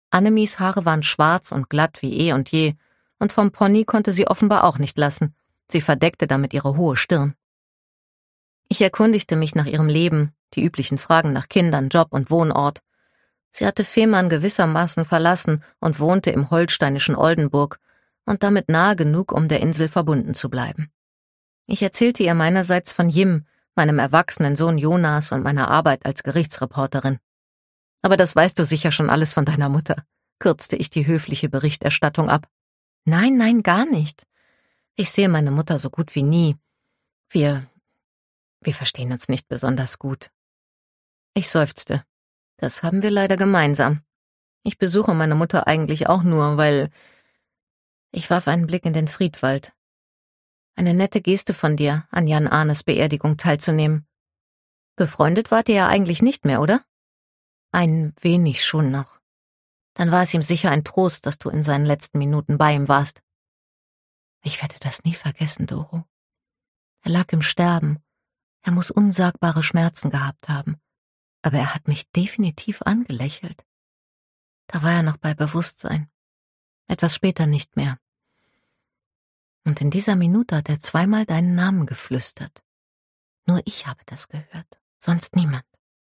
Annemies Haare waren schwarz und glatt wie eh und je, und vom Pony konnte sie offenbar auch nicht lassen. Sie verdeckte damit ihre hohe Stirn. Ich erkundigte mich nach ihrem Leben, die üblichen Fragen nach Kindern, Job und Wohnort. Sie hatte Fehmarn gewissermaßen verlassen und wohnte im holsteinischen Oldenburg und damit nahe genug, um der Insel verbunden zu bleiben. Ich erzählte ihr meinerseits von Jim, meinem erwachsenen Sohn Jonas und meiner Arbeit als Gerichtsreporterin. »Aber das weißt du sicher schon alles von deiner Mutter«, kürzte ich die höfliche Berichterstattung ab. »Nein, gar nicht. Ich sehe meine Mutter so gut wie nie. Wir verstehen uns nicht besonders gut.« Ich seufzte. Das haben wir leider gemeinsam. Ich besuche meine Mutter eigentlich auch nur, weil... Ich warf einen Blick in den Friedwald. Eine nette Geste von dir, an Jan Arnes Beerdigung teilzunehmen. Befreundet wart ihr ja eigentlich nicht mehr, oder? Ein wenig schon noch. Dann war es ihm sicher ein Trost, dass du in seinen letzten Minuten bei ihm warst. Ich werde das nie vergessen, Doro. Er lag im Sterben. Er muss unsagbare Schmerzen gehabt haben. Aber er hat mich definitiv angelächelt. Da war er noch bei Bewusstsein. Etwas später nicht mehr. Und in dieser Minute hat er zweimal deinen Namen geflüstert. Nur ich habe das gehört, sonst niemand.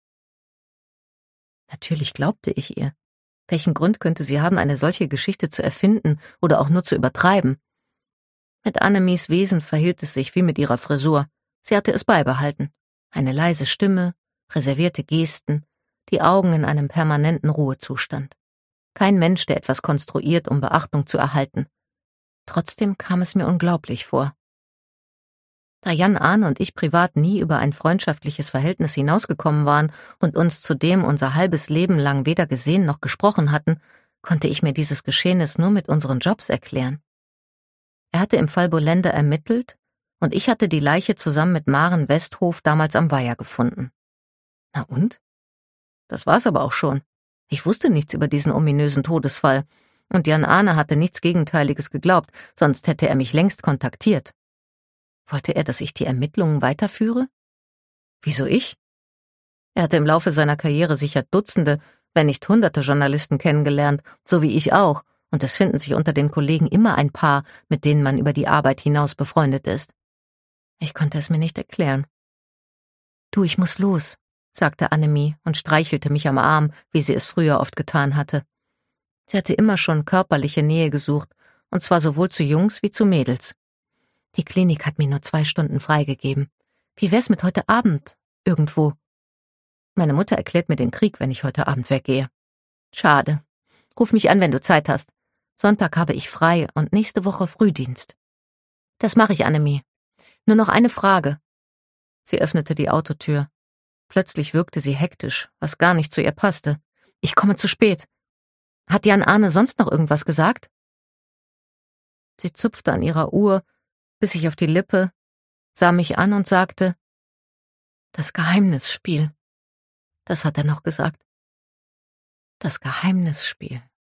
Natürlich glaubte ich ihr. Welchen Grund könnte sie haben, eine solche Geschichte zu erfinden oder auch nur zu übertreiben? Mit Annemies Wesen verhielt es sich wie mit ihrer Frisur. Sie hatte es beibehalten. Eine leise Stimme, reservierte Gesten, die Augen in einem permanenten Ruhezustand. Kein Mensch, der etwas konstruiert, um Beachtung zu erhalten. Trotzdem kam es mir unglaublich vor. Da Jan Arne und ich privat nie über ein freundschaftliches Verhältnis hinausgekommen waren und uns zudem unser halbes Leben lang weder gesehen noch gesprochen hatten, konnte ich mir dieses Geschehnis nur mit unseren Jobs erklären. Er hatte im Fall Bolender ermittelt und ich hatte die Leiche zusammen mit Maren Westhof damals am Weiher gefunden. Na und? Das war's aber auch schon. Ich wusste nichts über diesen ominösen Todesfall und Jan Arne hatte nichts Gegenteiliges geglaubt, sonst hätte er mich längst kontaktiert. Wollte er, dass ich die Ermittlungen weiterführe? Wieso ich? Er hatte im Laufe seiner Karriere sicher Dutzende, wenn nicht Hunderte Journalisten kennengelernt, so wie ich auch, und es finden sich unter den Kollegen immer ein paar, mit denen man über die Arbeit hinaus befreundet ist. Ich konnte es mir nicht erklären. »Du, ich muss los«, sagte Annemie und streichelte mich am Arm, wie sie es früher oft getan hatte. Sie hatte immer schon körperliche Nähe gesucht, und zwar sowohl zu Jungs wie zu Mädels. Die Klinik hat mir nur 2 Stunden freigegeben. Wie wär's mit heute Abend? Irgendwo. Meine Mutter erklärt mir den Krieg, wenn ich heute Abend weggehe. Schade. Ruf mich an, wenn du Zeit hast. Sonntag habe ich frei und nächste Woche Frühdienst. Das mache ich, Annemie. Nur noch eine Frage. Sie öffnete die Autotür. Plötzlich wirkte sie hektisch, was gar nicht zu ihr passte. Ich komme zu spät. Hat Jan Arne sonst noch irgendwas gesagt? Sie zupfte an ihrer Uhr, biss sich auf die Lippe, sah mich an und sagte, das Geheimnisspiel. Das hat er noch gesagt. Das Geheimnisspiel.